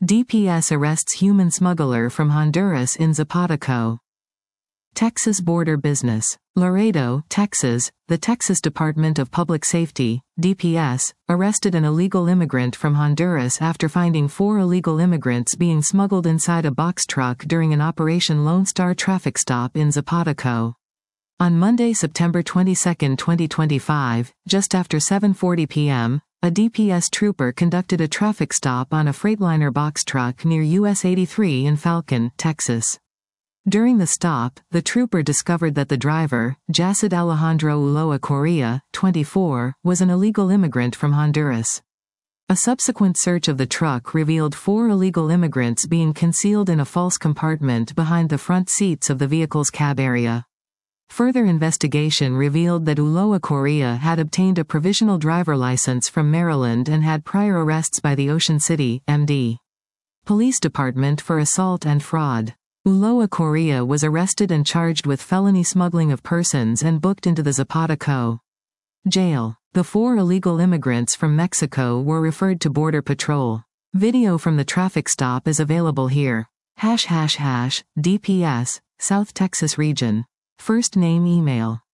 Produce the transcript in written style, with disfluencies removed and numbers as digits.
DPS arrests human smuggler from Honduras in Zapataco. Texas Border Business. Laredo, Texas, the Texas Department of Public Safety, DPS, arrested an illegal immigrant from Honduras after finding 4 illegal immigrants being smuggled inside a box truck during an Operation Lone Star traffic stop in Zapataco. On Monday, September 22, 2025, just after 7:40 p.m., a DPS trooper conducted a traffic stop on a Freightliner box truck near US 83 in Falcon, Texas. During the stop, the trooper discovered that the driver, Jacid Alejandro Ulloa Correa, 24, was an illegal immigrant from Honduras. A subsequent search of the truck revealed 4 illegal immigrants being concealed in a false compartment behind the front seats of the vehicle's cab area. Further investigation revealed that Ulloa Correa had obtained a provisional driver license from Maryland and had prior arrests by the Ocean City, MD. Police Department for assault and fraud. Ulloa Correa was arrested and charged with felony smuggling of persons and booked into the Zapataco jail. The 4 illegal immigrants from Mexico were referred to Border Patrol. Video from the traffic stop is available here. #DPS, South Texas Region. First name email.